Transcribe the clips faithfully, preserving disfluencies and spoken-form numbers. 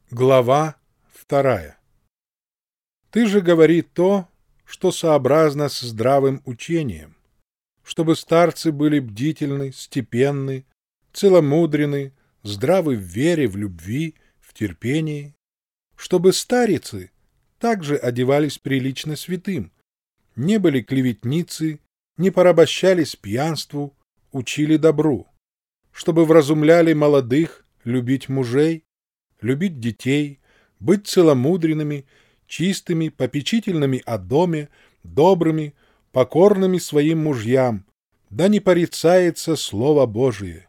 Глава вторая. Ты же говори то, что сообразно с здравым учением, чтобы старцы были бдительны, степенны, целомудрены, здравы в вере, в любви, в терпении, чтобы старицы также одевались прилично святым, не были клеветницы, не порабощались пьянству, учили добру, чтобы вразумляли молодых любить мужей, любить детей, быть целомудренными, чистыми, попечительными о доме, добрыми, покорными своим мужьям, да не порицается Слово Божие.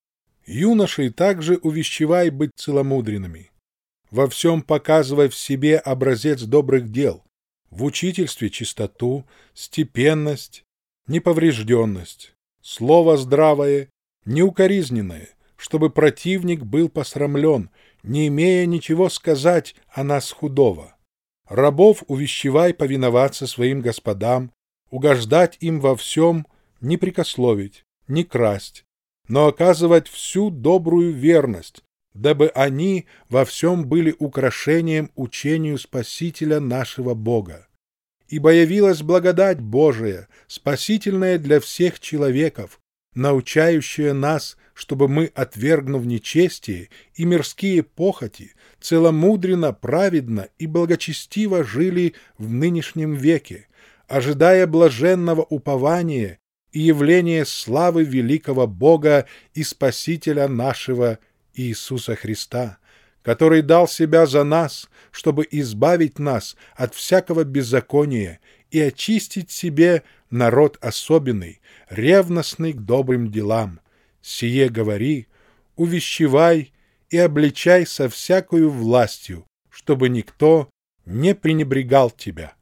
Юношей также увещевай быть целомудренными, во всем показывай в себе образец добрых дел, в учительстве чистоту, степенность, неповрежденность, слово здравое, неукоризненное, чтобы противник был посрамлен, не имея ничего сказать о нас худого. Рабов увещевай повиноваться своим господам, угождать им во всем, не прекословить, не красть, но оказывать всю добрую верность, дабы они во всем были украшением учению Спасителя нашего Бога. Ибо явилась благодать Божия, спасительная для всех человеков, научающая нас, чтобы мы, отвергнув нечестие и мирские похоти, целомудренно, праведно и благочестиво жили в нынешнем веке, ожидая блаженного упования и явления славы великого Бога и Спасителя нашего Иисуса Христа, который дал себя за нас, чтобы избавить нас от всякого беззакония и очистить себе народ особенный, ревностный к добрым делам. Сие говори, увещевай и обличай со всякою властью, чтобы никто не пренебрегал тебя.